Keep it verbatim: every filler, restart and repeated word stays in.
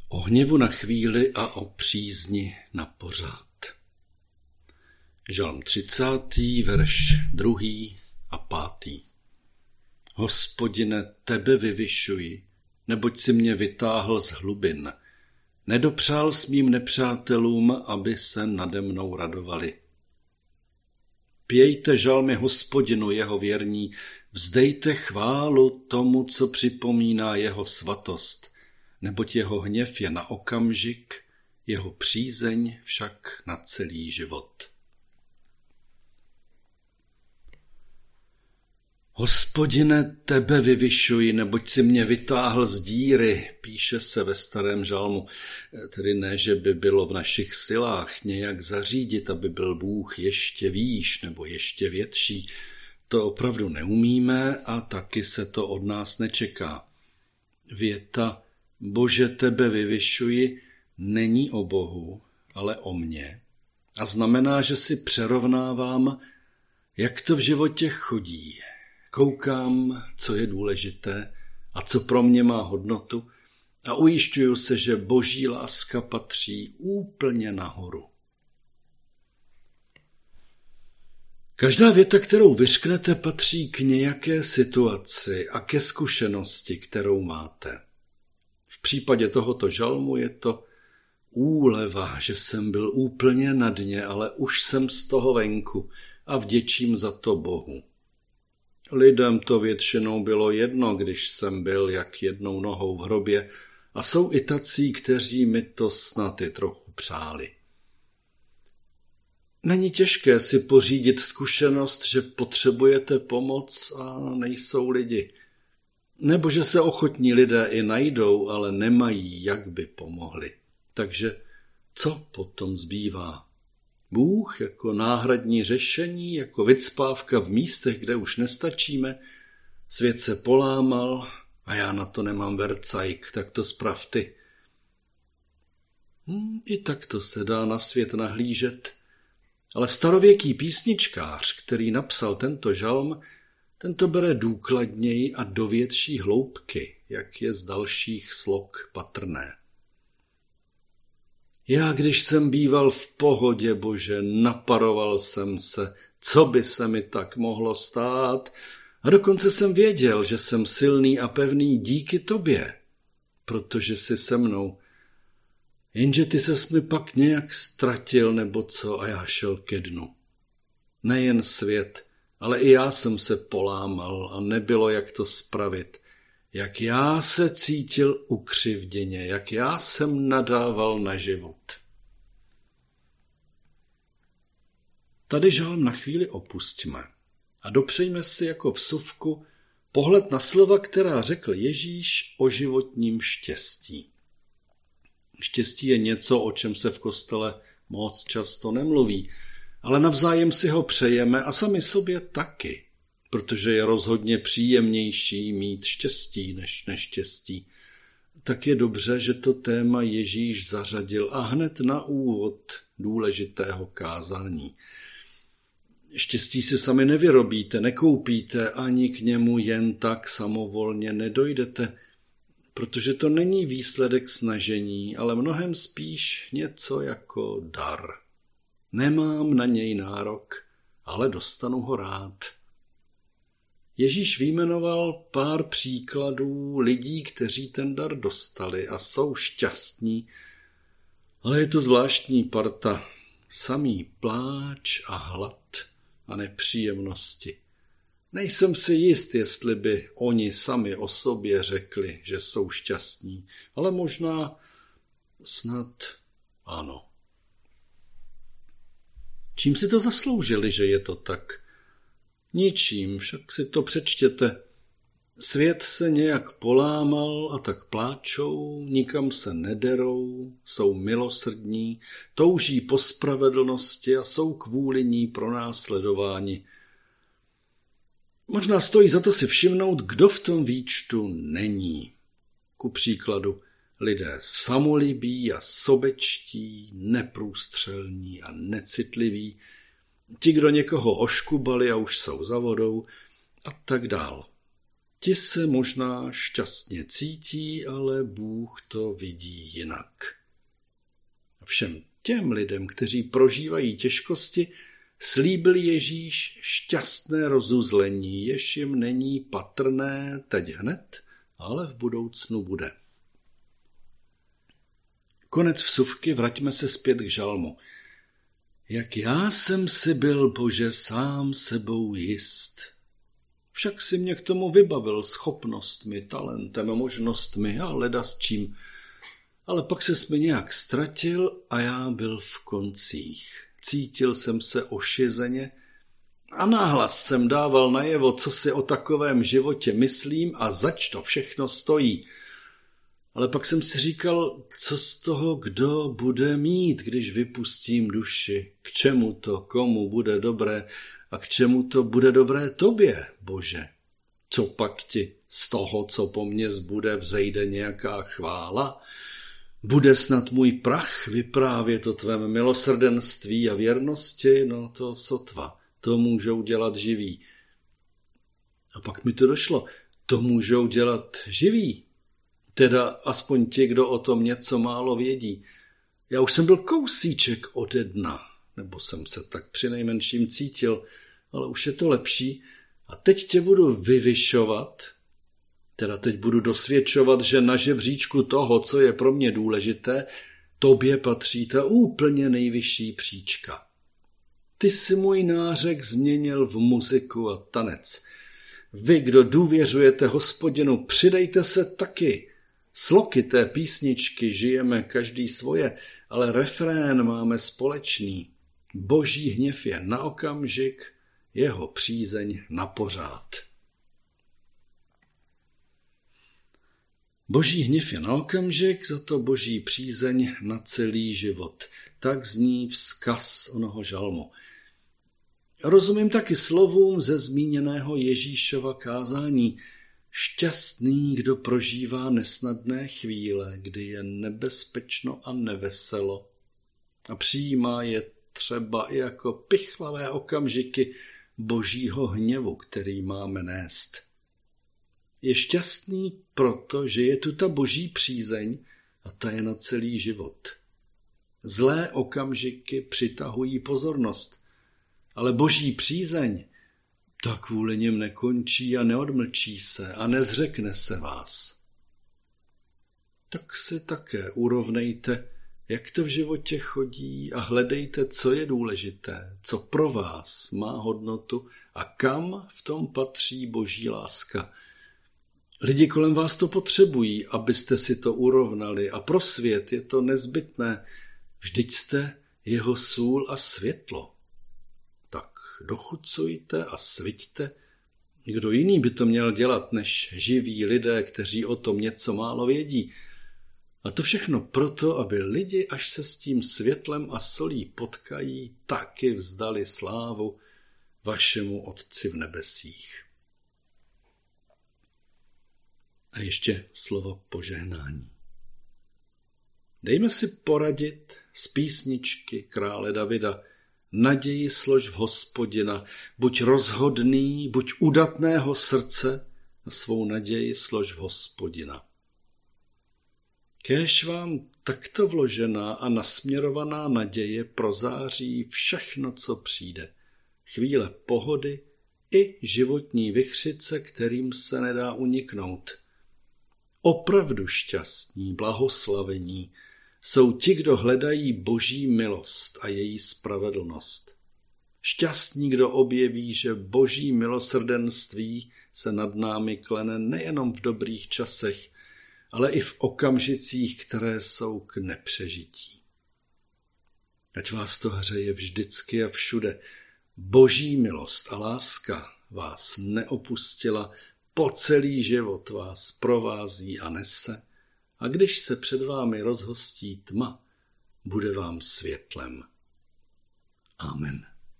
O hněvu na chvíli a o přízni na pořád. Žalm třicátý, verš druhý a pátý. Hospodine, tebe vyvyšuji, neboť si mě vytáhl z hlubin. Nedopřál s mým nepřátelům, aby se nade mnou radovali. Pějte žalmy Hospodinu, jeho věrní, vzdejte chválu tomu, co připomíná jeho svatost, neboť jeho hněv je na okamžik, jeho přízeň však na celý život. Hospodine, tebe vyvyšuji, neboť si mě vytáhl z díry, píše se ve starém žalmu. Tedy ne, že by bylo v našich silách nějak zařídit, aby byl Bůh ještě výš nebo ještě větší. To opravdu neumíme a taky se to od nás nečeká. Věta Bože, tebe vyvyšuji není o Bohu, ale o mně. A znamená, že si přerovnávám, jak to v životě chodí. Koukám, co je důležité a co pro mě má hodnotu a ujišťuju se, že boží láska patří úplně nahoru. Každá věta, kterou vyřknete, patří k nějaké situaci a ke zkušenosti, kterou máte. V případě tohoto žalmu je to úleva, že jsem byl úplně na dně, ale už jsem z toho venku a vděčím za to Bohu. Lidem to většinou bylo jedno, když jsem byl jak jednou nohou v hrobě a jsou i tací, kteří mi to snad i trochu přáli. Není těžké si pořídit zkušenost, že potřebujete pomoc a nejsou lidi. Nebo že se ochotní lidé i najdou, ale nemají, jak by pomohli. Takže co potom zbývá? Bůh jako náhradní řešení, jako vycpávka v místech, kde už nestačíme. Svět se polámal a já na to nemám vercajk, tak to sprav ty. Hmm, I takto se dá na svět nahlížet. Ale starověký písničkář, který napsal tento žalm, tento bere důkladněji a do větší hloubky, jak je z dalších slok patrné. Já, když jsem býval v pohodě, Bože, naparoval jsem se, co by se mi tak mohlo stát, a dokonce jsem věděl, že jsem silný a pevný díky tobě, protože jsi se mnou. Jenže ty ses mi pak nějak ztratil nebo co a já šel ke dnu. Nejen svět, ale i já jsem se polámal a nebylo jak to spravit. Jak já se cítil ukřivděně, jak já jsem nadával na život. Tady žalm na chvíli opustíme a dopřejme si jako vsuvku pohled na slova, která řekl Ježíš o životním štěstí. Štěstí je něco, o čem se v kostele moc často nemluví, ale navzájem si ho přejeme a sami sobě taky. Protože je rozhodně příjemnější mít štěstí než neštěstí. Tak je dobře, že to téma Ježíš zařadil a hned na úvod důležitého kázání. Štěstí si sami nevyrobíte, nekoupíte, ani k němu jen tak samovolně nedojdete, protože to není výsledek snažení, ale mnohem spíš něco jako dar. Nemám na něj nárok, ale dostanu ho rád. Ježíš vyjmenoval pár příkladů lidí, kteří ten dar dostali a jsou šťastní, ale je to zvláštní parta, samý pláč a hlad a nepříjemnosti. Nejsem si jist, jestli by oni sami o sobě řekli, že jsou šťastní, ale možná snad ano. Čím si to zasloužili, že je to tak? Ničím, však si to přečtěte. Svět se nějak polámal a tak pláčou, nikam se nederou, jsou milosrdní, touží po spravedlnosti a jsou kvůli ní pronásledováni. Možná stojí za to si všimnout, kdo v tom výčtu není. Ku příkladu lidé samolibí a sobečtí, neprůstřelní a necitliví, ti, kdo někoho oškubali a už jsou za vodou a tak dál. Ti se možná šťastně cítí, ale Bůh to vidí jinak. Všem těm lidem, kteří prožívají těžkosti, slíbil Ježíš šťastné rozuzlení, jež jim není patrné teď hned, ale v budoucnu bude. Konec vsuvky, vraťme se zpět k žalmu. Jak já jsem si byl, Bože, sám sebou jist. Však si mě k tomu vybavil schopnostmi, talentem, možnostmi a leda s čím. Ale pak ses mi nějak ztratil a já byl v koncích. Cítil jsem se ošizeně a náhlas jsem dával najevo, co si o takovém životě myslím a zač to všechno stojí. Ale pak jsem si říkal, co z toho kdo bude mít, když vypustím duši, k čemu to komu bude dobré a k čemu to bude dobré tobě, Bože. Co pak ti z toho, co po mně zbude, vzejde nějaká chvála? Bude snad můj prach vyprávět o tvém milosrdenství a věrnosti? No to sotva, to můžou dělat živí. A pak mi to došlo, to můžou dělat živí. Teda aspoň ti, kdo o tom něco málo vědí. Já už jsem byl kousíček ode dna, nebo jsem se tak přinejmenším cítil, ale už je to lepší. A teď tě budu vyvyšovat, teda teď budu dosvědčovat, že na žebříčku toho, co je pro mě důležité, tobě patří ta úplně nejvyšší příčka. Ty jsi můj nářek změnil v muziku a tanec. Vy, kdo důvěřujete Hospodinu, přidejte se taky. Sloky té písničky žijeme každý svoje, ale refrén máme společný. Boží hněv je na okamžik, jeho přízeň na pořád. Boží hněv je na okamžik, za to boží přízeň na celý život. Tak zní vzkaz onoho žalmu. Rozumím taky slovům ze zmíněného Ježíšova kázání. Šťastný, kdo prožívá nesnadné chvíle, kdy je nebezpečno a neveselo a přijímá je třeba i jako pichlavé okamžiky božího hněvu, který máme nést. Je šťastný proto, že je tu ta boží přízeň a ta je na celý život. Zlé okamžiky přitahují pozornost, ale boží přízeň ta kvůli něm nekončí a neodmlčí se a nezřekne se vás. Tak si také urovnejte, jak to v životě chodí a hledejte, co je důležité, co pro vás má hodnotu a kam v tom patří boží láska. Lidi kolem vás to potřebují, abyste si to urovnali a pro svět je to nezbytné. Vždyť jste jeho sůl a světlo. Tak dochucujte a sviťte. Kdo jiný by to měl dělat, než živí lidé, kteří o tom něco málo vědí. A to všechno proto, aby lidi, až se s tím světlem a solí potkají, taky vzdali slávu vašemu Otci v nebesích. A ještě slovo požehnání. Dejme si poradit z písničky krále Davida. Naději slož v Hospodina, buď rozhodný, buď udatného srdce a svou naději slož v Hospodina. Kéž vám takto vložená a nasměrovaná naděje prozáří všechno, co přijde. Chvíle pohody i životní vichřice, kterým se nedá uniknout. Opravdu šťastní, blahoslavení jsou ti, kdo hledají boží milost a její spravedlnost. Šťastní, kdo objeví, že boží milosrdenství se nad námi klene nejenom v dobrých časech, ale i v okamžicích, které jsou k nepřežití. Ať vás to hřeje vždycky a všude. Boží milost a láska vás neopustila, po celý život vás provází a nese, a když se před vámi rozhostí tma, bude vám světlem. Amen.